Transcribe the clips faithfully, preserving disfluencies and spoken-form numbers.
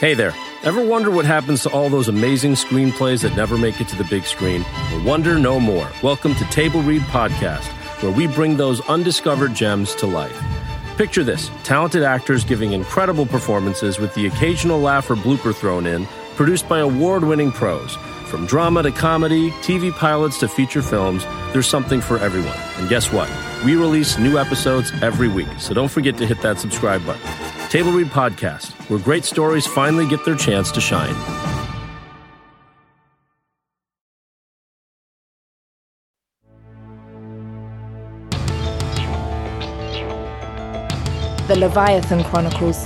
Hey there. Ever wonder what happens to all those amazing screenplays that never make it to the big screen? Well, wonder no more. Welcome to Table Read Podcast, where we bring those undiscovered gems to life. Picture this, talented actors giving incredible performances with the occasional laugh or blooper thrown in, produced by award-winning pros. From drama to comedy, T V pilots to feature films, there's something for everyone. And guess what? We release new episodes every week, so don't forget to hit that subscribe button. Table Read Podcast, where great stories finally get their chance to shine. The Leviathan Chronicles.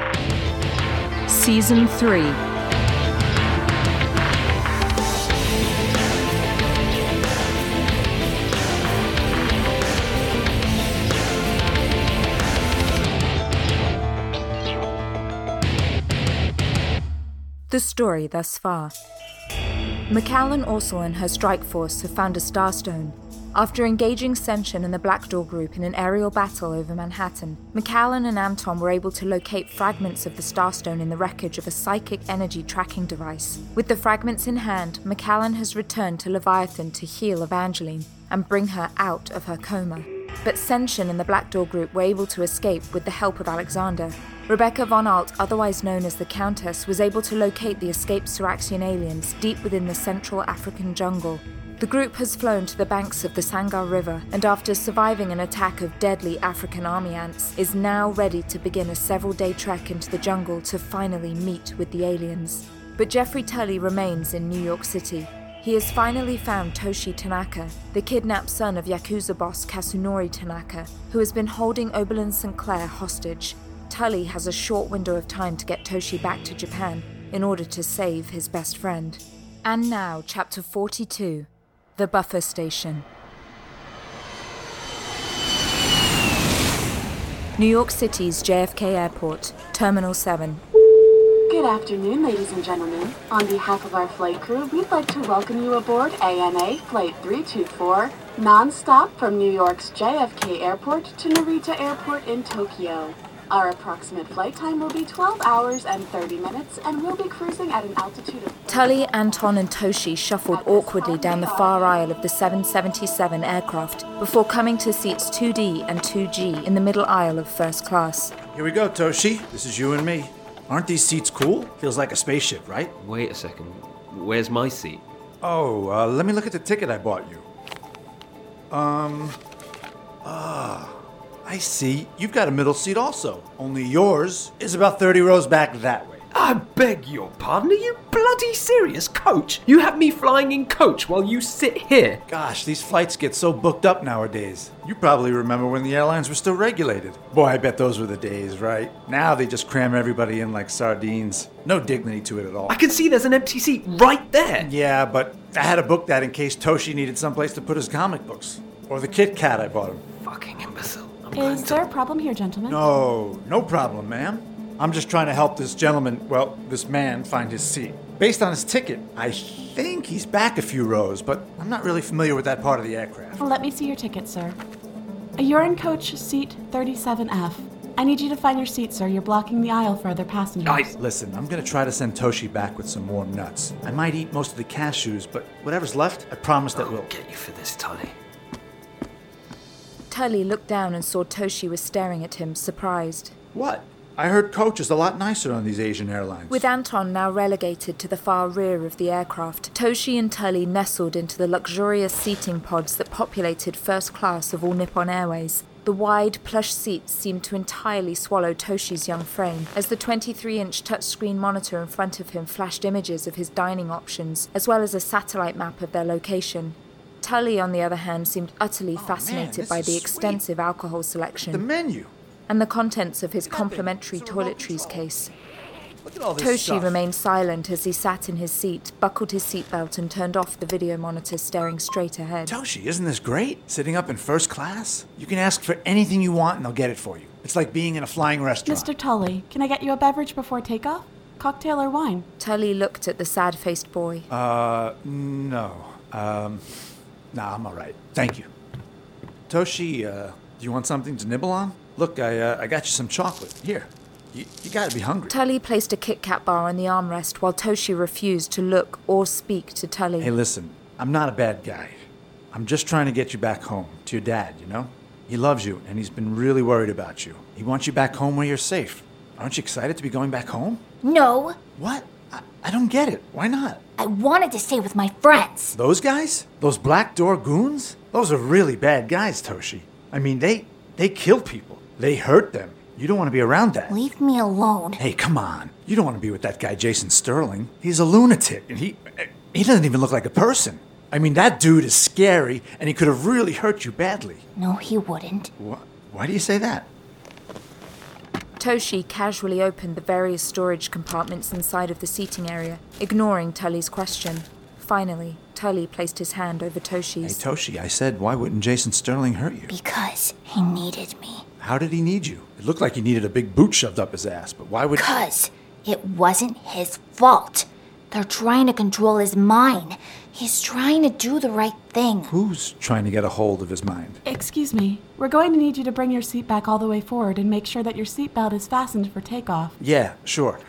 Season three. The story thus far. McAllen, Orsel, and her strike force have found a starstone. After engaging Senshin and the Black Door Group in an aerial battle over Manhattan, McAllen and Anton were able to locate fragments of the starstone in the wreckage of a psychic energy tracking device. With the fragments in hand, McAllen has returned to Leviathan to heal Evangeline and bring her out of her coma. But Senshin and the Black Door Group were able to escape with the help of Alexander. Rebecca Von Alt, otherwise known as the Countess, was able to locate the escaped Suraxian aliens deep within the Central African jungle. The group has flown to the banks of the Sangar River, and after surviving an attack of deadly African army ants, is now ready to begin a several-day trek into the jungle to finally meet with the aliens. But Jeffrey Tully remains in New York City. He has finally found Toshi Tanaka, the kidnapped son of Yakuza boss Kasunori Tanaka, who has been holding Oberlin Sinclair hostage. Tully has a short window of time to get Toshi back to Japan in order to save his best friend. And now, Chapter forty-two, The Buffer Station. New York City's J F K Airport, Terminal seven. Good afternoon, ladies and gentlemen. On behalf of our flight crew, we'd like to welcome you aboard A N A Flight three two four, non-stop from New York's J F K Airport to Narita Airport in Tokyo. Our approximate flight time will be twelve hours and thirty minutes, and we'll be cruising at an altitude of... Tully, Anton, and Toshi shuffled awkwardly down the far aisle of the seven seventy-seven aircraft before coming to seats two D and two G in the middle aisle of first class. Here we go, Toshi. This is you and me. Aren't these seats cool? Feels like a spaceship, right? Wait a second. Where's my seat? Oh, uh, let me look at the ticket I bought you. Um... Ah... I see. You've got a middle seat also. Only yours is about thirty rows back that way. I beg your pardon? Are you bloody serious, coach? You have me flying in coach while you sit here? Gosh, these flights get so booked up nowadays. You probably remember when the airlines were still regulated. Boy, I bet those were the days, right? Now they just cram everybody in like sardines. No dignity to it at all. I can see there's an empty seat right there. Yeah, but I had to book that in case Toshi needed someplace to put his comic books. Or the Kit Kat I bought him. Fucking imbecile. Is there a problem here, gentlemen? No, no problem, ma'am. I'm just trying to help this gentleman, well, this man, find his seat. Based on his ticket, I think he's back a few rows, but I'm not really familiar with that part of the aircraft. Let me see your ticket, sir. You're in coach seat thirty-seven F. I need you to find your seat, sir. You're blocking the aisle for other passengers. I... Listen, I'm going to try to send Toshi back with some warm nuts. I might eat most of the cashews, but whatever's left, I promise that I'll we'll... get you for this, Tully. Tully looked down and saw Toshi was staring at him, surprised. What? I heard coach is a lot nicer on these Asian airlines. With Anton now relegated to the far rear of the aircraft, Toshi and Tully nestled into the luxurious seating pods that populated first class of all Nippon Airways. The wide, plush seats seemed to entirely swallow Toshi's young frame, as the twenty-three inch touchscreen monitor in front of him flashed images of his dining options, as well as a satellite map of their location. Tully, on the other hand, seemed utterly oh, fascinated man, by the sweet. extensive alcohol selection. The menu. And the contents of his complimentary toiletries case. Look at all this Toshi stuff. remained silent as he sat in his seat, buckled his seatbelt, and turned off the video monitor, staring straight ahead. Toshi, isn't this great? Sitting up in first class? You can ask for anything you want and they'll get it for you. It's like being in a flying restaurant. Mister Tully, can I get you a beverage before takeoff? Cocktail or wine? Tully looked at the sad-faced boy. Uh, no. Um, nah, I'm all right. Thank you. Toshi, uh, do you want something to nibble on? Look, I, uh, I got you some chocolate. Here, You, you gotta be hungry. Tully placed a Kit Kat bar on the armrest while Toshi refused to look or speak to Tully. Hey, listen, I'm not a bad guy. I'm just trying to get you back home, to your dad, you know? He loves you, and he's been really worried about you. He wants you back home where you're safe. Aren't you excited to be going back home? No. What? I, I don't get it. Why not? I wanted to stay with my friends. Those guys? Those Black Door goons? Those are really bad guys, Toshi. I mean, they they kill people. They hurt them. You don't want to be around that. Leave me alone. Hey, come on. You don't want to be with that guy, Jason Sterling. He's a lunatic, and he he doesn't even look like a person. I mean, that dude is scary, and he could have really hurt you badly. No, he wouldn't. Wh- Why do you say that? Toshi casually opened the various storage compartments inside of the seating area, ignoring Tully's question. Finally, Tully placed his hand over Hey, Toshi's. Toshi, I said, why wouldn't Jason Sterling hurt you? Because he needed me. How did he need you? It looked like he needed a big boot shoved up his ass, but why would... Because it wasn't his fault. They're trying to control his mind. He's trying to do the right thing. Who's trying to get a hold of his mind? Excuse me. We're going to need you to bring your seat back all the way forward and make sure that your seatbelt is fastened for takeoff. Yeah, sure.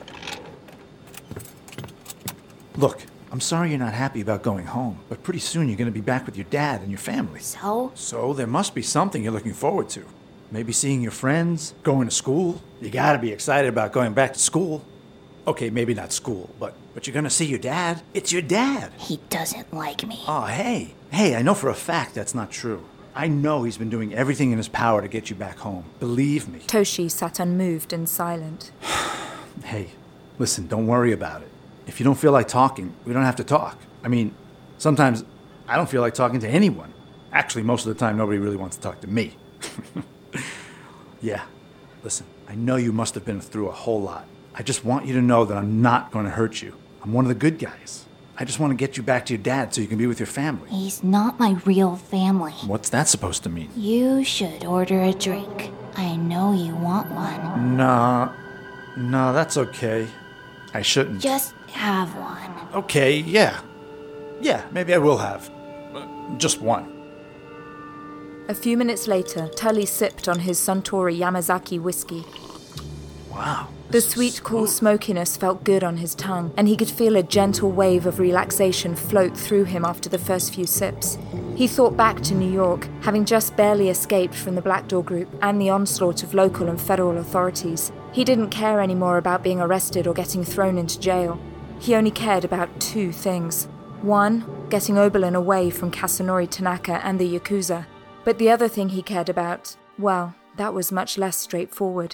Look, I'm sorry you're not happy about going home, but pretty soon you're going to be back with your dad and your family. So? So there must be something you're looking forward to. Maybe seeing your friends, going to school. You gotta be excited about going back to school. Okay, maybe not school, but but you're gonna see your dad. It's your dad. He doesn't like me. Oh, hey. Hey, I know for a fact that's not true. I know he's been doing everything in his power to get you back home. Believe me. Toshi sat unmoved and silent. Hey, listen, don't worry about it. If you don't feel like talking, we don't have to talk. I mean, sometimes I don't feel like talking to anyone. Actually, most of the time, nobody really wants to talk to me. Yeah, listen, I know you must have been through a whole lot. I just want you to know that I'm not going to hurt you. I'm one of the good guys. I just want to get you back to your dad so you can be with your family. He's not my real family. What's that supposed to mean? You should order a drink. I know you want one. Nah, no, that's okay. I shouldn't. Just have one. Okay, yeah. Yeah, maybe I will have. Uh, just one. A few minutes later, Tully sipped on his Suntory Yamazaki whiskey. Wow. The sweet, cool smokiness felt good on his tongue, and he could feel a gentle wave of relaxation float through him after the first few sips. He thought back to New York, having just barely escaped from the Black Door Group and the onslaught of local and federal authorities. He didn't care anymore about being arrested or getting thrown into jail. He only cared about two things. One, getting Oberlin away from Kasunori Tanaka and the Yakuza. But the other thing he cared about, well, that was much less straightforward.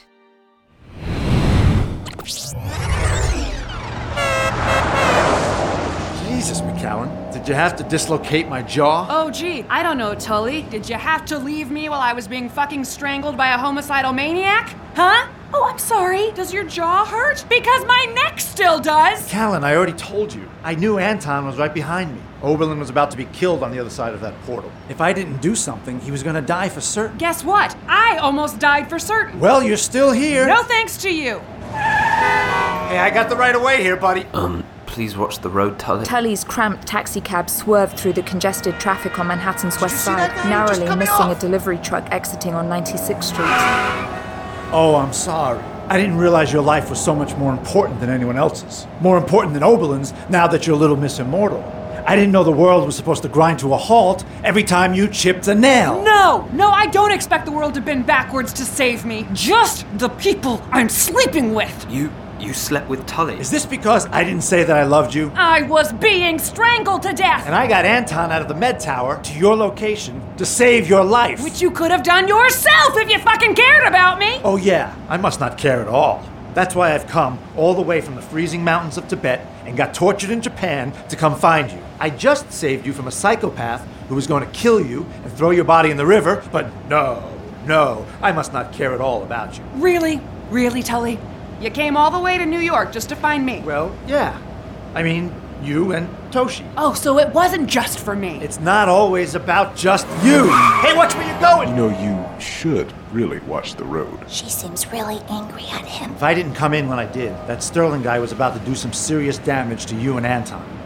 Jesus, McCallan, did you have to dislocate my jaw? Oh, gee, I don't know, Tully. Did you have to leave me while I was being fucking strangled by a homicidal maniac? Huh? Oh, I'm sorry. Does your jaw hurt? Because my neck still does! Callan, I already told you. I knew Anton was right behind me. Oberlin was about to be killed on the other side of that portal. If I didn't do something, he was gonna die for certain. Guess what? I almost died for certain. Well, you're still here. No thanks to you. Hey, I got the right of way here, buddy. Um, please watch the road, Tully. Tully's cramped taxicab swerved through the congested traffic on Manhattan's west you see side, that guy? He just narrowly cut me missing a off. delivery truck exiting on ninety-sixth Street. Oh, I'm sorry. I didn't realize your life was so much more important than anyone else's. More important than Oberlin's, now that you're Little Miss Immortal. I didn't know the world was supposed to grind to a halt every time you chipped a nail. No, no, I don't expect the world to bend backwards to save me. Just the people I'm sleeping with. You, you slept with Tully. Is this because I didn't say that I loved you? I was being strangled to death. And I got Anton out of the med tower to your location to save your life. Which you could have done yourself if you fucking cared about me. Oh yeah, I must not care at all. That's why I've come all the way from the freezing mountains of Tibet and got tortured in Japan to come find you. I just saved you from a psychopath who was going to kill you and throw your body in the river, but no, no, I must not care at all about you. Really? Really, Tully? You came all the way to New York just to find me? Well, yeah. I mean, you and Toshi. Oh, so it wasn't just for me. It's not always about just you. Hey, watch where you're going. You know, you should really watch the road. She seems really angry at him. If I didn't come in when I did, that Sterling guy was about to do some serious damage to you and Anton.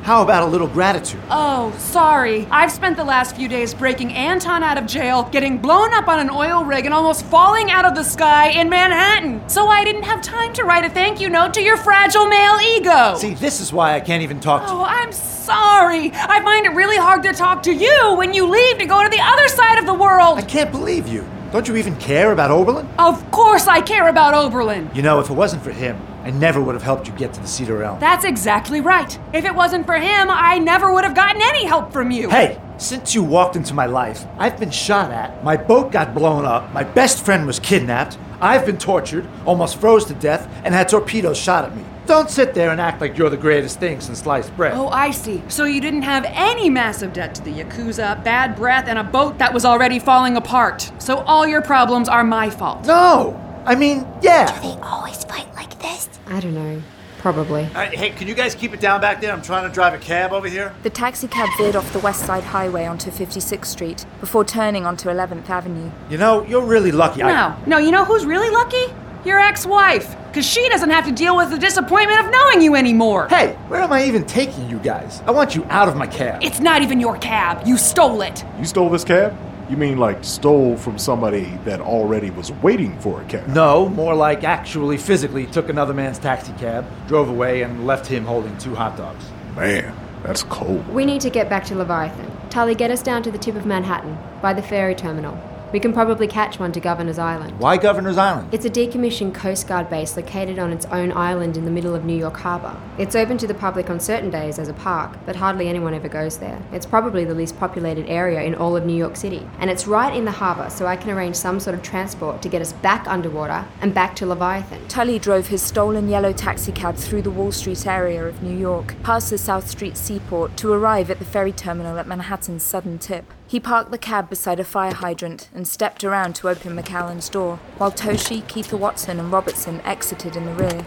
How about a little gratitude? Oh, sorry. I've spent the last few days breaking Anton out of jail, getting blown up on an oil rig, and almost falling out of the sky in Manhattan. So I didn't have time to write a thank you note to your fragile male ego. See, this is why I can't even talk to you. Oh, I'm sorry. I find it really hard to talk to you when you leave to go to the other side of the world. I can't believe you. Don't you even care about Oberlin? Of course I care about Oberlin. You know, if it wasn't for him, I never would have helped you get to the Cedar Elm. That's exactly right. If it wasn't for him, I never would have gotten any help from you. Hey, since you walked into my life, I've been shot at, my boat got blown up, my best friend was kidnapped, I've been tortured, almost froze to death, and had torpedoes shot at me. Don't sit there and act like you're the greatest thing since sliced bread. Oh, I see. So you didn't have any massive debt to the Yakuza, bad breath, and a boat that was already falling apart. So all your problems are my fault. No! I mean, yeah. Do they always fight like this? I don't know. Probably. All right, hey, can you guys keep it down back there? I'm trying to drive a cab over here. The taxicab veered off the West Side Highway onto fifty-sixth Street before turning onto eleventh Avenue. You know, you're really lucky. No, I... no, you know who's really lucky? Your ex-wife. Because she doesn't have to deal with the disappointment of knowing you anymore. Hey, where am I even taking you guys? I want you out of my cab. It's not even your cab. You stole it. You stole this cab? You mean like stole from somebody that already was waiting for a cab? No, more like actually physically took another man's taxi cab, drove away, and left him holding two hot dogs. Man, that's cold. We need to get back to Leviathan. Tully, get us down to the tip of Manhattan, by the ferry terminal. We can probably catch one to Governor's Island. Why Governor's Island? It's a decommissioned Coast Guard base located on its own island in the middle of New York Harbor. It's open to the public on certain days as a park, but hardly anyone ever goes there. It's probably the least populated area in all of New York City. And it's right in the harbor, so I can arrange some sort of transport to get us back underwater and back to Leviathan. Tully drove his stolen yellow taxicab through the Wall Street area of New York, past the South Street seaport, to arrive at the ferry terminal at Manhattan's southern tip. He parked the cab beside a fire hydrant and stepped around to open McAllen's door, while Toshi, Keitha Watson, and Robertson exited in the rear.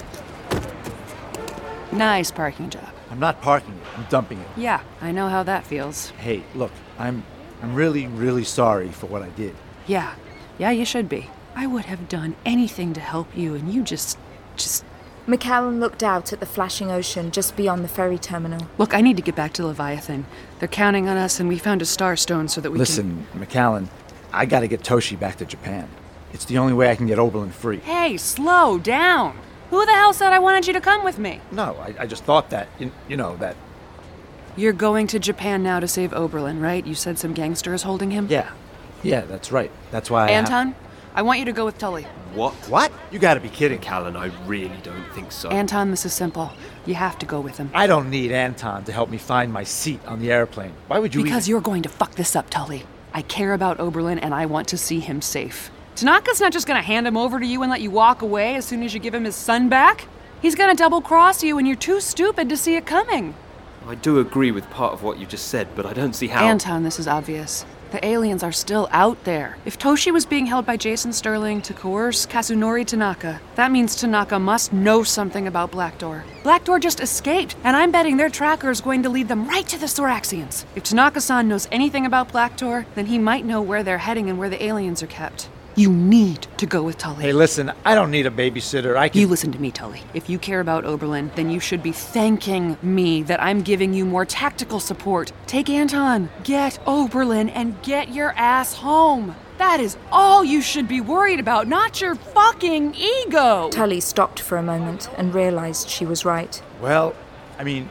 Nice parking job. I'm not parking it. I'm dumping it. Yeah, I know how that feels. Hey, look, I'm I'm really, really sorry for what I did. Yeah, yeah, you should be. I would have done anything to help you, and you just, just... McAllen looked out at the flashing ocean just beyond the ferry terminal. Look, I need to get back to Leviathan. They're counting on us, and we found a starstone so that we Listen, can... Listen, McAllen, I gotta get Toshi back to Japan. It's the only way I can get Oberlin free. Hey, slow down. Who the hell said I wanted you to come with me? No, I, I just thought that, you, you know, that... You're going to Japan now to save Oberlin, right? You said some gangster is holding him? Yeah. Yeah, that's right. That's why I Anton, have... I want you to go with Tully. What? What? You gotta be kidding. Callan, I really don't think so. Anton, this is simple. You have to go with him. I don't need Anton to help me find my seat on the airplane. Why would you Because even... you're going to fuck this up, Tully. I care about Oberlin, and I want to see him safe. Tanaka's not just gonna hand him over to you and let you walk away as soon as you give him his son back. He's gonna double-cross you, and you're too stupid to see it coming. I do agree with part of what you just said, but I don't see how... Anton, this is obvious. The aliens are still out there. If Toshi was being held by Jason Sterling to coerce Kazunori Tanaka, that means Tanaka must know something about Black Door. Black Door just escaped, and I'm betting their tracker is going to lead them right to the Soraxians. If Tanaka-san knows anything about Black Door, then he might know where they're heading and where the aliens are kept. You need to go with Tully. Hey, listen, I don't need a babysitter. I can... You listen to me, Tully. If you care about Oberlin, then you should be thanking me that I'm giving you more tactical support. Take Anton, get Oberlin, and get your ass home. That is all you should be worried about, not your fucking ego. Tully stopped for a moment and realized she was right. Well, I mean,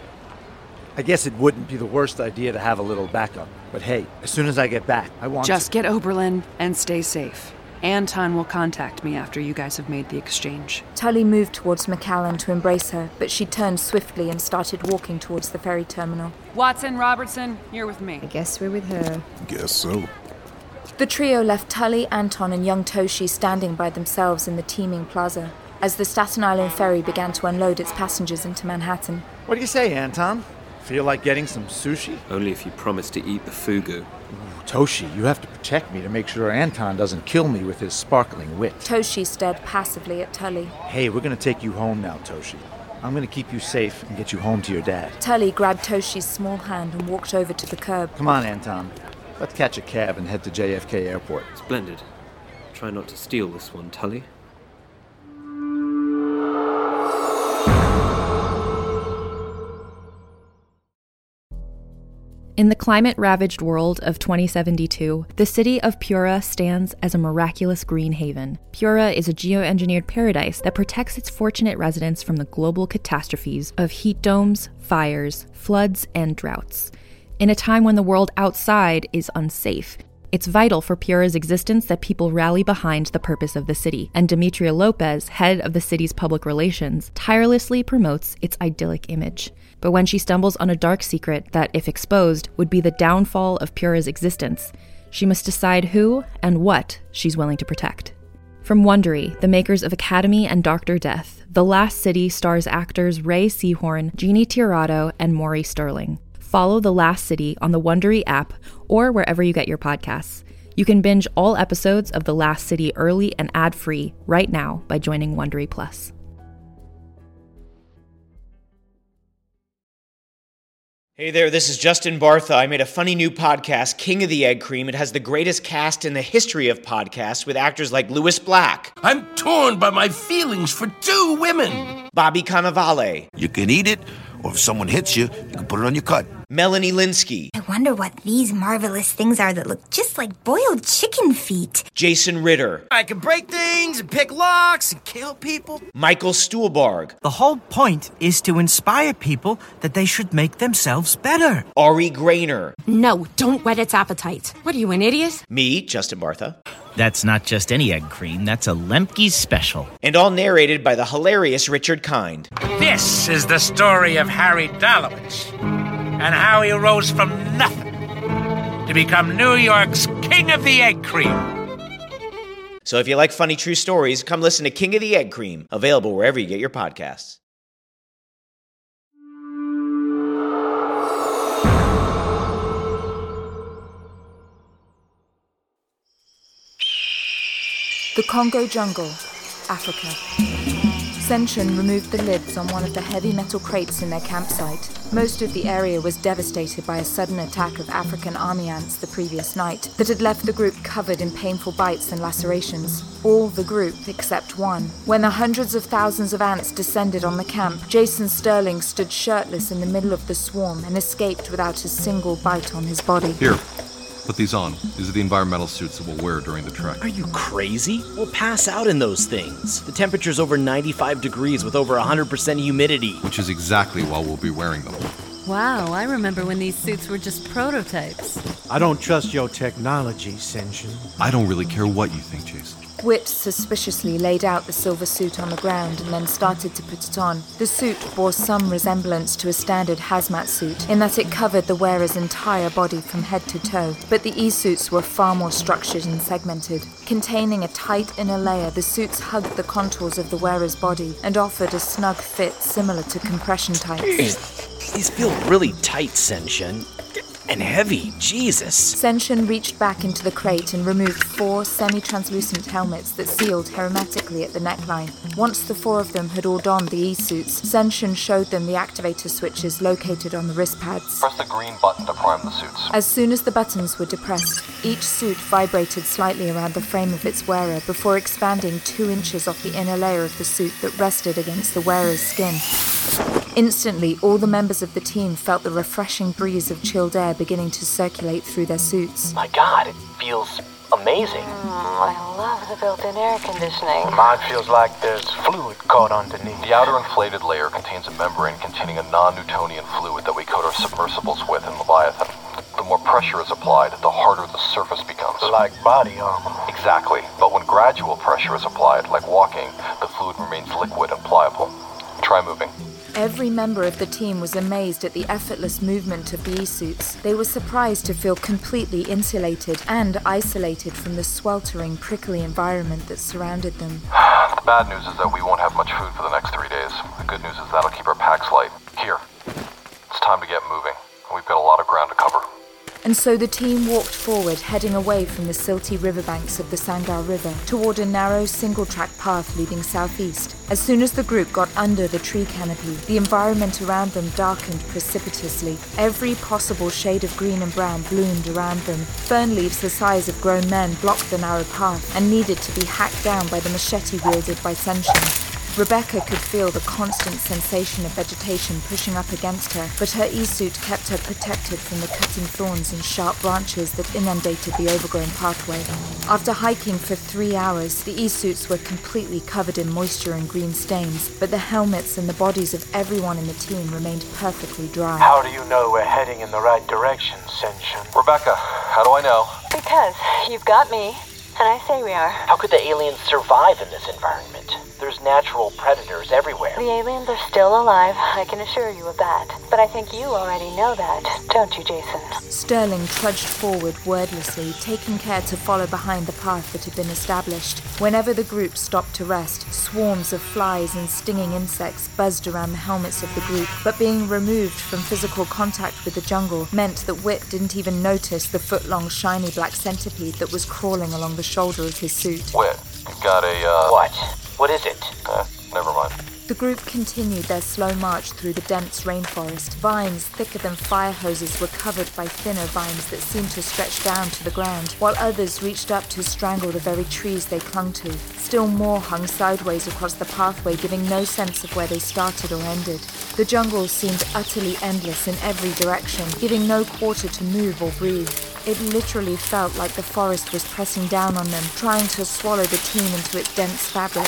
I guess it wouldn't be the worst idea to have a little backup. But hey, as soon as I get back, I want Just to... get Oberlin and stay safe. Anton will contact me after you guys have made the exchange. Tully moved towards McAllen to embrace her, but she turned swiftly and started walking towards the ferry terminal. Watson, Robertson, you're with me. I guess we're with her. Guess so. The trio left Tully, Anton, and young Toshi standing by themselves in the teeming plaza as the Staten Island ferry began to unload its passengers into Manhattan. What do you say, Anton? Feel like getting some sushi? Only if you promise to eat the fugu. Ooh, Toshi, you have to protect me to make sure Anton doesn't kill me with his sparkling wit. Toshi stared passively at Tully. Hey, we're gonna take you home now, Toshi. I'm gonna keep you safe and get you home to your dad. Tully grabbed Toshi's small hand and walked over to the curb. Come on, Anton. Let's catch a cab and head to J F K Airport. Splendid. Try not to steal this one, Tully. In the climate-ravaged world of twenty seventy-two, the city of Pura stands as a miraculous green haven. Pura is a geoengineered paradise that protects its fortunate residents from the global catastrophes of heat domes, fires, floods, and droughts. In a time when the world outside is unsafe, it's vital for Pura's existence that people rally behind the purpose of the city, and Demetria Lopez, head of the city's public relations, tirelessly promotes its idyllic image. But when she stumbles on a dark secret that, if exposed, would be the downfall of Pura's existence, she must decide who and what she's willing to protect. From Wondery, the makers of Academy and Doctor Death, The Last City stars actors Ray Seahorn, Jeannie Tirado, and Maury Sterling. Follow The Last City on the Wondery app or wherever you get your podcasts. You can binge all episodes of The Last City early and ad-free right now by joining Wondery Plus. Hey there, this is Justin Bartha. I made a funny new podcast, King of the Egg Cream. It has the greatest cast in the history of podcasts with actors like Louis Black. I'm torn by my feelings for two women. Bobby Cannavale. You can eat it, or if someone hits you, you can put it on your cut. Melanie Linsky. I wonder what these marvelous things are that look just like boiled chicken feet. Jason Ritter. I can break things and pick locks and kill people. Michael Stuhlbarg. The whole point is to inspire people that they should make themselves better. Ari Grainer. No, don't whet its appetite. What are you, an idiot? Me, Justin Bartha. That's not just any egg cream, that's a Lemke's special. And all narrated by the hilarious Richard Kind. This is the story of Harry Dalowitz and how he rose from nothing to become New York's King of the Egg Cream. So if you like funny true stories, come listen to King of the Egg Cream, available wherever you get your podcasts. The Congo jungle, Africa. Senshin removed the lids on one of the heavy metal crates in their campsite. Most of the area was devastated by a sudden attack of African army ants the previous night that had left the group covered in painful bites and lacerations. All the group except one. When the hundreds of thousands of ants descended on the camp, Jason Sterling stood shirtless in the middle of the swarm and escaped without a single bite on his body. Here. Put these on. These are the environmental suits that we'll wear during the trek. Are you crazy? We'll pass out in those things. The temperature's over ninety-five degrees with over one hundred percent humidity. Which is exactly why we'll be wearing them. Wow, I remember when these suits were just prototypes. I don't trust your technology, Senshin. I don't really care what you think, Jason. Whit suspiciously laid out the silver suit on the ground and then started to put it on. The suit bore some resemblance to a standard hazmat suit in that it covered the wearer's entire body from head to toe, but the E-suits were far more structured and segmented. Containing a tight inner layer, the suits hugged the contours of the wearer's body and offered a snug fit similar to compression tights. These feel really tight, Senshin. And heavy, Jesus. Senshin reached back into the crate and removed four semi-translucent helmets that sealed hermetically at the neckline. Once the four of them had all donned the E-suits, Senshin showed them the activator switches located on the wrist pads. Press the green button to prime the suits. As soon as the buttons were depressed, each suit vibrated slightly around the frame of its wearer before expanding two inches off the inner layer of the suit that rested against the wearer's skin. Instantly, all the members of the team felt the refreshing breeze of chilled air beginning to circulate through their suits. My God, it feels amazing. Mm, I love the built-in air conditioning. Mine feels like there's fluid caught underneath. The outer inflated layer contains a membrane containing a non-Newtonian fluid that we coat our submersibles with in Leviathan. The more pressure is applied, the harder the surface becomes. Like body armor. Exactly, but when gradual pressure is applied, like walking, the fluid remains liquid and pliable. Try moving. Every member of the team was amazed at the effortless movement of the E-suits. They were surprised to feel completely insulated and isolated from the sweltering, prickly environment that surrounded them. The bad news is that we won't have much food for the next three days. The good news is that'll keep our packs light. Here, it's time to get moving. We've got a lot of ground to cover. And so the team walked forward, heading away from the silty riverbanks of the Sangar River toward a narrow single-track path leading southeast. As soon as the group got under the tree canopy, the environment around them darkened precipitously. Every possible shade of green and brown bloomed around them. Fern leaves the size of grown men blocked the narrow path and needed to be hacked down by the machete wielded by Senshin. Rebecca could feel the constant sensation of vegetation pushing up against her, but her e-suit kept her protected from the cutting thorns and sharp branches that inundated the overgrown pathway. After hiking for three hours, the e-suits were completely covered in moisture and green stains, but the helmets and the bodies of everyone in the team remained perfectly dry. How do you know we're heading in the right direction, Senshin? Rebecca, how do I know? Because you've got me, and I say we are. How could the aliens survive in this environment? There's natural predators everywhere. The aliens are still alive, I can assure you of that. But I think you already know that, don't you, Jason? Sterling trudged forward wordlessly, taking care to follow behind the path that had been established. Whenever the group stopped to rest, swarms of flies and stinging insects buzzed around the helmets of the group, but being removed from physical contact with the jungle meant that Whit didn't even notice the foot-long shiny black centipede that was crawling along the shoulder of his suit. Whit, you got a, uh... What? What is it? Uh, never mind. The group continued their slow march through the dense rainforest. Vines thicker than fire hoses were covered by thinner vines that seemed to stretch down to the ground, while others reached up to strangle the very trees they clung to. Still more hung sideways across the pathway, giving no sense of where they started or ended. The jungle seemed utterly endless in every direction, giving no quarter to move or breathe. It literally felt like the forest was pressing down on them, trying to swallow the team into its dense fabric.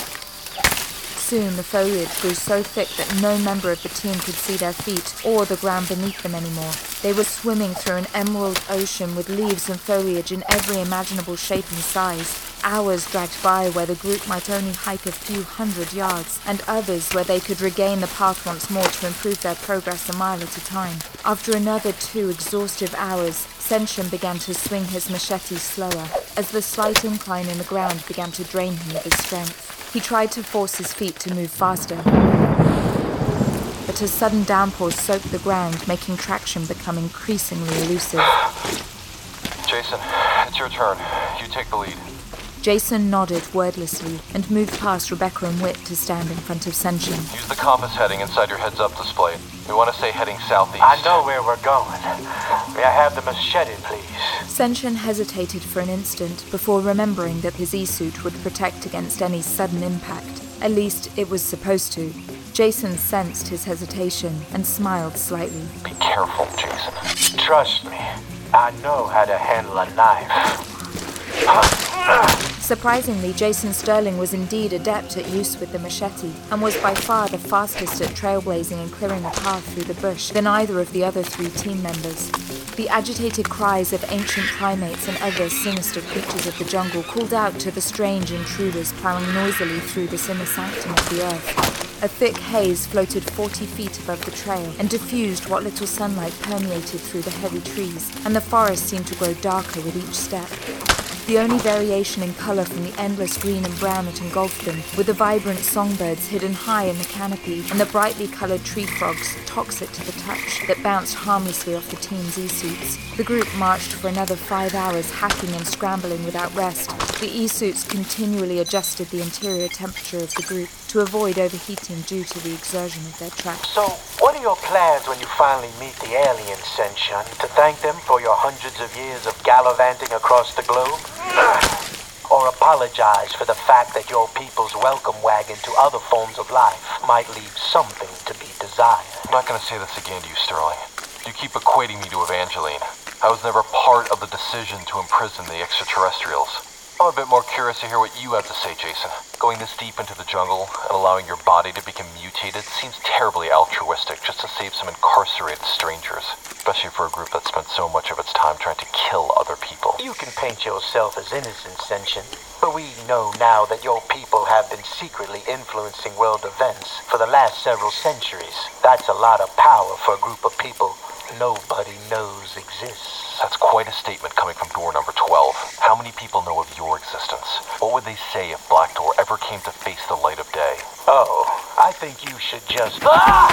Soon the foliage grew so thick that no member of the team could see their feet or the ground beneath them anymore. They were swimming through an emerald ocean with leaves and foliage in every imaginable shape and size. Hours dragged by where the group might only hike a few hundred yards, and others where they could regain the path once more to improve their progress a mile at a time. After another two exhaustive hours, Senshin began to swing his machete slower, as the slight incline in the ground began to drain him of his strength. He tried to force his feet to move faster, but a sudden downpour soaked the ground, making traction become increasingly elusive. Jason, it's your turn. You take the lead. Jason nodded wordlessly and moved past Rebecca and Whit to stand in front of Senshin. Use the compass heading inside your heads-up display. We want to say heading southeast. I know where we're going. May I have the machete, please? Senshin hesitated for an instant before remembering that his e-suit would protect against any sudden impact. At least, it was supposed to. Jason sensed his hesitation and smiled slightly. Be careful, Jason. Trust me, I know how to handle a knife. Surprisingly, Jason Sterling was indeed adept at use with the machete, and was by far the fastest at trailblazing and clearing a path through the bush than either of the other three team members. The agitated cries of ancient primates and other sinister creatures of the jungle called out to the strange intruders plowing noisily through this inner sanctum of the earth. A thick haze floated forty feet above the trail and diffused what little sunlight permeated through the heavy trees, and the forest seemed to grow darker with each step. The only variation in color from the endless green and brown that engulfed them were the vibrant songbirds hidden high in the canopy and the brightly colored tree frogs, toxic to the touch, that bounced harmlessly off the team's e-suits. The group marched for another five hours, hacking and scrambling without rest. The e-suits continually adjusted the interior temperature of the group to avoid overheating due to the exertion of their trek. So, what are your plans when you finally meet the aliens, Senshin? To thank them for your hundreds of years of gallivanting across the globe? Or apologize for the fact that your people's welcome wagon to other forms of life might leave something to be desired? I'm not going to say this again to you, Sterling. You keep equating me to Evangeline. I was never part of the decision to imprison the extraterrestrials. I'm a bit more curious to hear what you have to say, Jason. Going this deep into the jungle and allowing your body to become mutated seems terribly altruistic just to save some incarcerated strangers, especially for a group that spent so much of its time trying to kill other people. You can paint yourself as innocent, Senshin, but we know now that your people have been secretly influencing world events for the last several centuries. That's a lot of power for a group of people nobody knows exists. That's quite a statement coming from door number twelve. How many people know of your existence? What would they say if Black Door ever came to face the light of day? Oh, I think you should just... Ah!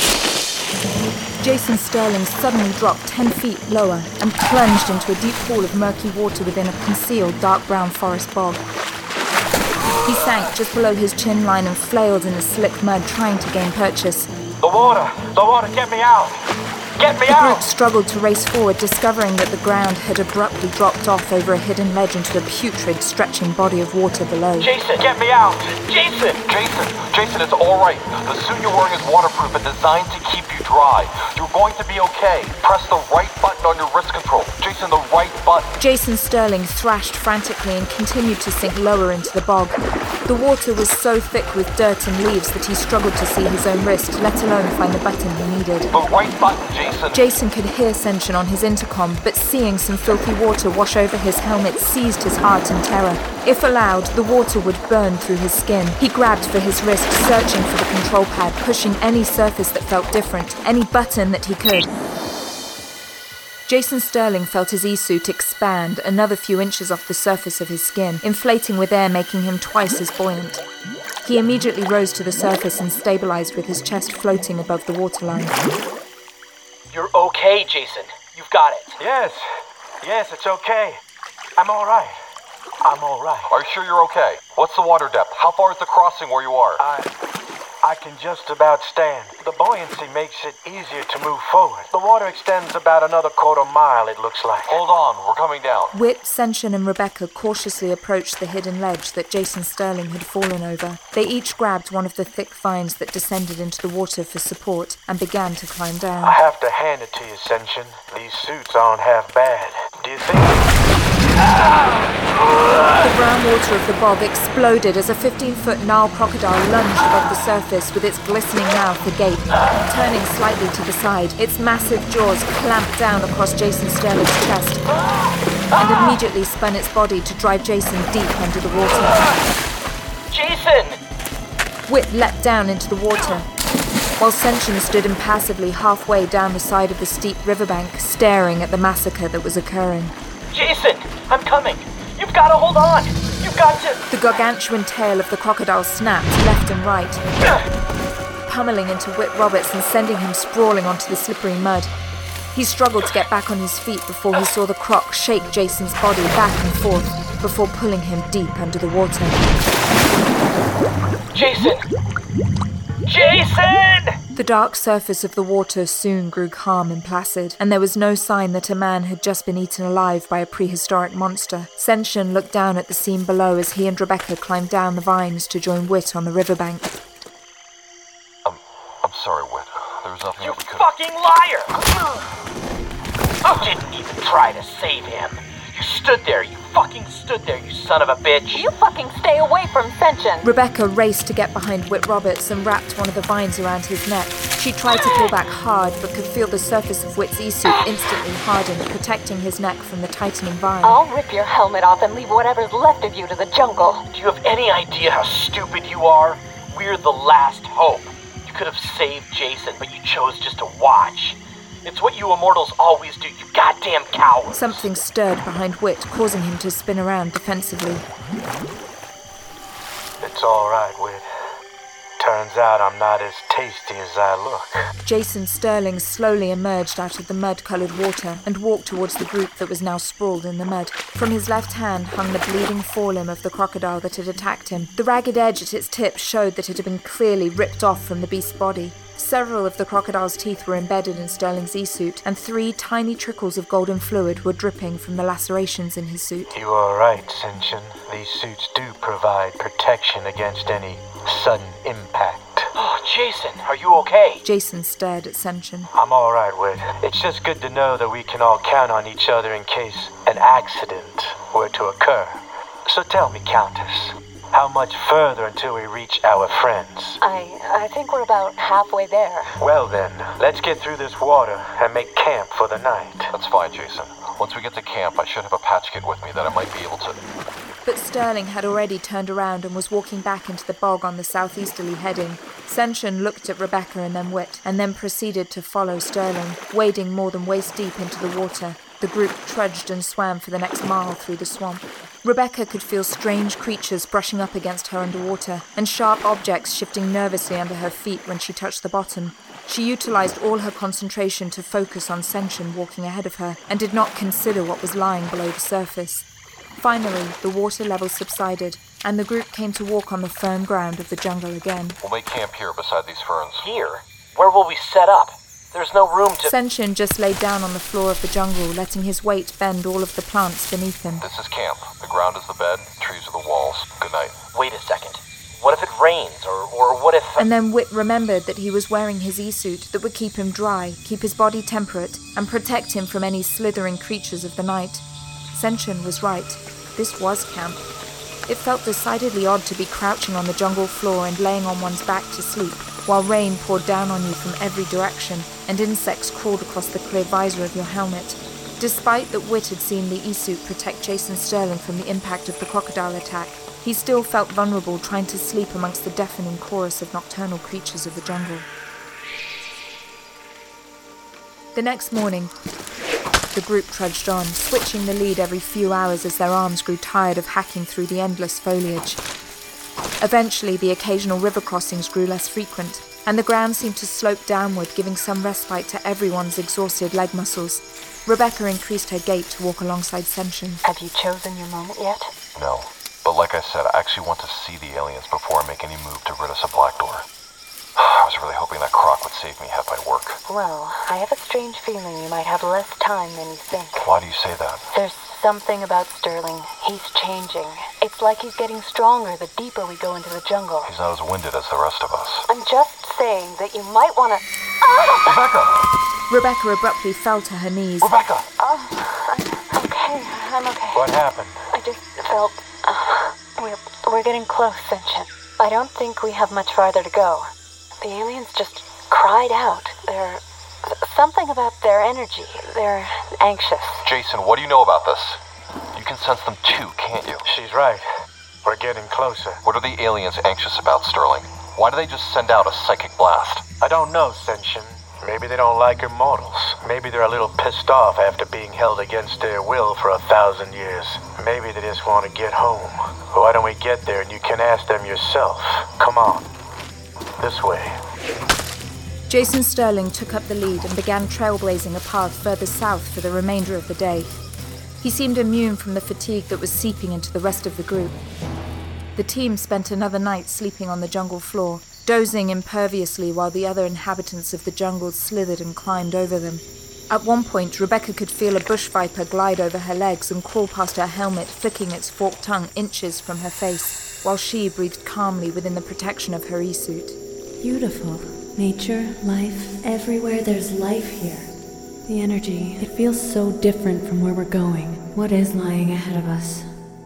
Jason Sterling suddenly dropped ten feet lower and plunged into a deep pool of murky water within a concealed dark brown forest bog. He sank just below his chin line and flailed in the slick mud, trying to gain purchase. The water! The water, get me out! Get me the out! group struggled to race forward, discovering that the ground had abruptly dropped off over a hidden ledge into a putrid, stretching body of water below. Jason, get me out! Jason! Jason! Jason, it's all right. The suit you're wearing is waterproof and designed to keep you dry. You're going to be okay. Press the right button on your wrist control. Jason, the right button. Jason Sterling thrashed frantically and continued to sink lower into the bog. The water was so thick with dirt and leaves that he struggled to see his own wrist, let alone find the button he needed. The right button, Jason! Jason could hear Senshin on his intercom, but seeing some filthy water wash over his helmet seized his heart in terror. If allowed, the water would burn through his skin. He grabbed for his wrist, searching for the control pad, pushing any surface that felt different, any button that he could. Jason Sterling felt his e-suit expand another few inches off the surface of his skin, inflating with air, making him twice as buoyant. He immediately rose to the surface and stabilized with his chest floating above the waterline. You're okay, Jason. You've got it. Yes. Yes, it's okay. I'm all right. I'm all right. Are you sure you're okay? What's the water depth? How far is the crossing where you are? I... I can just about stand. The buoyancy makes it easier to move forward. The water extends about another quarter mile, it looks like. Hold on, we're coming down. Whit, Senshin, and Rebecca cautiously approached the hidden ledge that Jason Sterling had fallen over. They each grabbed one of the thick vines that descended into the water for support and began to climb down. I have to hand it to you, Senshin. These suits aren't half bad. Do you think? The brown water of the bog exploded as a fifteen-foot Nile crocodile lunged above the surface with its glistening mouth agape. Turning slightly to the side, its massive jaws clamped down across Jason Sterling's chest and immediately spun its body to drive Jason deep under the water. Jason! Whit leapt down into the water, while Senshin stood impassively halfway down the side of the steep riverbank, staring at the massacre that was occurring. Jason! I'm coming! You've got to hold on! You've got to... The gargantuan tail of the crocodile snapped left and right, pummeling into Whit Roberts and sending him sprawling onto the slippery mud. He struggled to get back on his feet before he saw the croc shake Jason's body back and forth before pulling him deep under the water. Jason! Jason! The dark surface of the water soon grew calm and placid, and there was no sign that a man had just been eaten alive by a prehistoric monster. Senshin looked down at the scene below as he and Rebecca climbed down the vines to join Whit on the riverbank. I'm, I'm sorry, Whit. There was nothing you that we could... fucking liar! You didn't even try to save him. You stood there, you fucking stood there, you son of a bitch! You fucking stay away from Senshin! Rebecca raced to get behind Whit Roberts and wrapped one of the vines around his neck. She tried to pull back hard, but could feel the surface of Whit's e-suit instantly harden, protecting his neck from the tightening vine. I'll rip your helmet off and leave whatever's left of you to the jungle. Do you have any idea how stupid you are? We're the last hope. You could have saved Jason, but you chose just to watch. It's what you immortals always do, you goddamn cowards! Something stirred behind Whit, causing him to spin around defensively. It's all right, Whit. Turns out I'm not as tasty as I look. Jason Sterling slowly emerged out of the mud-coloured water and walked towards the group that was now sprawled in the mud. From his left hand hung the bleeding forelimb of the crocodile that had attacked him. The ragged edge at its tip showed that it had been clearly ripped off from the beast's body. Several of the crocodile's teeth were embedded in Sterling's e-suit, and three tiny trickles of golden fluid were dripping from the lacerations in his suit. You are right, Senshin. These suits do provide protection against any sudden impact. Oh, Jason, are you okay? Jason stared at Senshin. I'm all right, Whit. It's just good to know that we can all count on each other in case an accident were to occur. So tell me, Countess, how much further until we reach our friends? I I think we're about halfway there. Well then, let's get through this water and make camp for the night. That's fine, Jason. Once we get to camp, I should have a patch kit with me that I might be able to... But Sterling had already turned around and was walking back into the bog on the southeasterly heading. Senshin looked at Rebecca and then Whit, and then proceeded to follow Sterling, wading more than waist deep into the water. The group trudged and swam for the next mile through the swamp. Rebecca could feel strange creatures brushing up against her underwater, and sharp objects shifting nervously under her feet when she touched the bottom. She utilized all her concentration to focus on Senshin walking ahead of her, and did not consider what was lying below the surface. Finally, the water level subsided, and the group came to walk on the firm ground of the jungle again. We'll make camp here beside these ferns. Here? Where will we set up? There's no room to... Senshin just laid down on the floor of the jungle, letting his weight bend all of the plants beneath him. This is camp. The ground is the bed, trees are the walls. Good night. Wait a second. What if it rains? Or, or what if... And then Whit remembered that he was wearing his e-suit that would keep him dry, keep his body temperate, and protect him from any slithering creatures of the night. Senshin was right. This was camp. It felt decidedly odd to be crouching on the jungle floor and laying on one's back to sleep, while rain poured down on you from every direction and insects crawled across the clear visor of your helmet. Despite that Whit had seen the e-suit protect Jason Sterling from the impact of the crocodile attack, he still felt vulnerable trying to sleep amongst the deafening chorus of nocturnal creatures of the jungle. The next morning, the group trudged on, switching the lead every few hours as their arms grew tired of hacking through the endless foliage. Eventually, the occasional river crossings grew less frequent, and the ground seemed to slope downward, giving some respite to everyone's exhausted leg muscles. Rebecca increased her gait to walk alongside Senshin. Have you chosen your moment yet? No. But like I said, I actually want to see the aliens before I make any move to rid us of Blackdoor. I was really hoping that Croc would save me half my work. Well, I have a strange feeling you might have less time than you think. Why do you say that? There's something about Sterling. He's changing. It's like he's getting stronger the deeper we go into the jungle. He's not as winded as the rest of us. I'm just saying that you might want to... Rebecca! Rebecca abruptly fell to her knees. Rebecca! Oh, I'm okay. I'm okay. What happened? I just felt... Uh, we're, we're getting close, Senshin. I don't think we have much farther to go. The aliens just cried out. They're... Something about their energy. They're anxious. Jason, what do you know about this? You can sense them too, can't you? She's right. We're getting closer. What are the aliens anxious about, Sterling? Why do they just send out a psychic blast? I don't know, Senshin. Maybe they don't like immortals. Maybe they're a little pissed off after being held against their will for a thousand years. Maybe they just want to get home. Why don't we get there and you can ask them yourself? Come on. This way. Jason Sterling took up the lead and began trailblazing a path further south for the remainder of the day. He seemed immune from the fatigue that was seeping into the rest of the group. The team spent another night sleeping on the jungle floor, dozing imperviously while the other inhabitants of the jungle slithered and climbed over them. At one point, Rebecca could feel a bush viper glide over her legs and crawl past her helmet, flicking its forked tongue inches from her face, while she breathed calmly within the protection of her e-suit. Beautiful. Nature, life, everywhere there's life here. The energy, it feels so different from where we're going. What is lying ahead of us?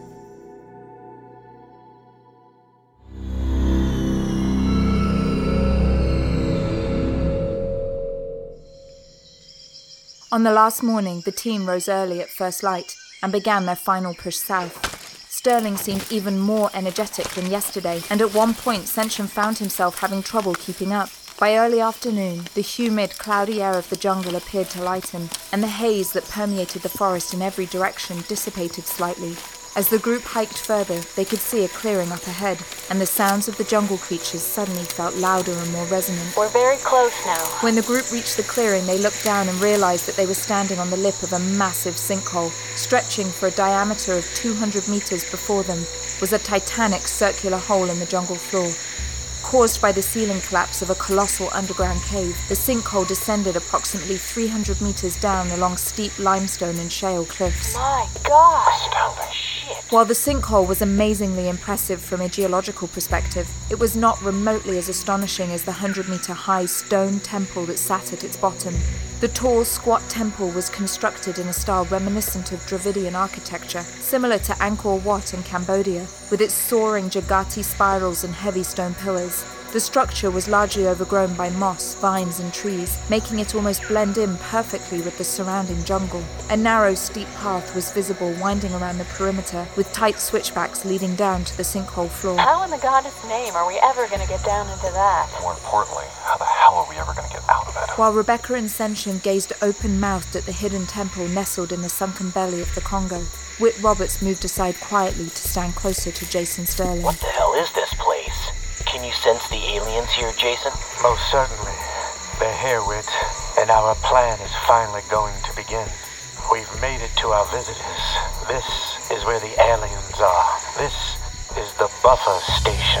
On the last morning, the team rose early at first light and began their final push south. Sterling seemed even more energetic than yesterday, and at one point Senshin found himself having trouble keeping up. By early afternoon, the humid, cloudy air of the jungle appeared to lighten, and the haze that permeated the forest in every direction dissipated slightly. As the group hiked further, they could see a clearing up ahead, and the sounds of the jungle creatures suddenly felt louder and more resonant. We're very close now. When the group reached the clearing, they looked down and realized that they were standing on the lip of a massive sinkhole. Stretching for a diameter of two hundred meters before them was a titanic circular hole in the jungle floor. Caused by the ceiling collapse of a colossal underground cave, the sinkhole descended approximately three hundred meters down along steep limestone and shale cliffs. My gosh! Shit. While the sinkhole was amazingly impressive from a geological perspective, it was not remotely as astonishing as the hundred-meter-high stone temple that sat at its bottom. The tall, squat temple was constructed in a style reminiscent of Dravidian architecture, similar to Angkor Wat in Cambodia, with its soaring Jagati spirals and heavy stone pillars. The structure was largely overgrown by moss, vines, and trees, making it almost blend in perfectly with the surrounding jungle. A narrow, steep path was visible winding around the perimeter, with tight switchbacks leading down to the sinkhole floor. How in the goddess' name are we ever going to get down into that? More importantly, how the hell are we ever going to get out of it? While Rebecca and Senshin gazed open-mouthed at the hidden temple nestled in the sunken belly of the Congo, Whit Roberts moved aside quietly to stand closer to Jason Sterling. What the hell is this place? Can you sense the aliens here, Jason? Most certainly. They're here, Whit, and our plan is finally going to begin. We've made it to our visitors. This is where the aliens are. This is the buffer station.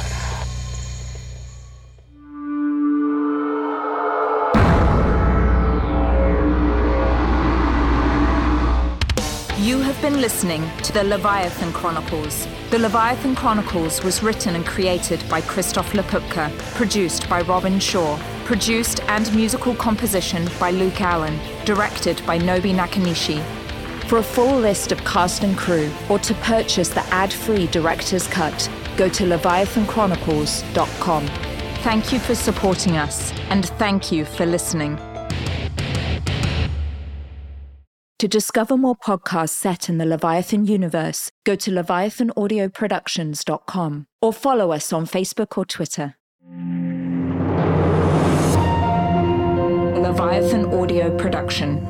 been listening to the Leviathan Chronicles. The Leviathan Chronicles was written and created by Christoph Lapupka, produced by Robin Shaw, produced and musical composition by Luke Allen, directed by Nobi Nakanishi. For a full list of cast and crew, or to purchase the ad-free director's cut, go to leviathan chronicles dot com. Thank you for supporting us, and thank you for listening. To discover more podcasts set in the Leviathan universe, go to leviathan audio productions dot com or follow us on Facebook or Twitter. Leviathan Audio Production.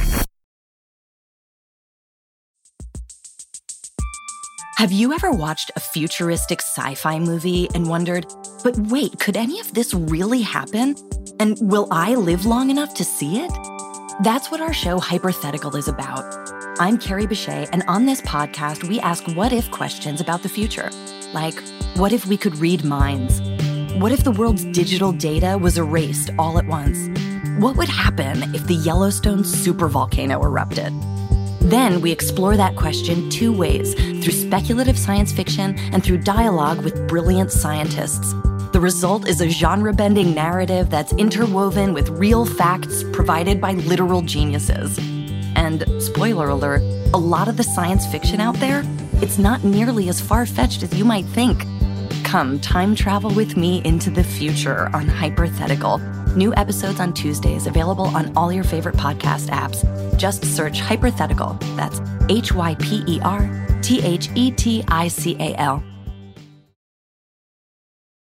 Have you ever watched a futuristic sci-fi movie and wondered, but wait, could any of this really happen? And will I live long enough to see it? That's what our show Hypothetical is about. I'm Carrie Bechet, and on this podcast, we ask what-if questions about the future. Like, what if we could read minds? What if the world's digital data was erased all at once? What would happen if the Yellowstone supervolcano erupted? Then we explore that question two ways, through speculative science fiction and through dialogue with brilliant scientists. The result is a genre-bending narrative that's interwoven with real facts provided by literal geniuses. And, spoiler alert, a lot of the science fiction out there, it's not nearly as far-fetched as you might think. Come time travel with me into the future on Hypothetical. New episodes on Tuesdays, available on all your favorite podcast apps. Just search Hypothetical. That's H Y P E R T H E T I C A L.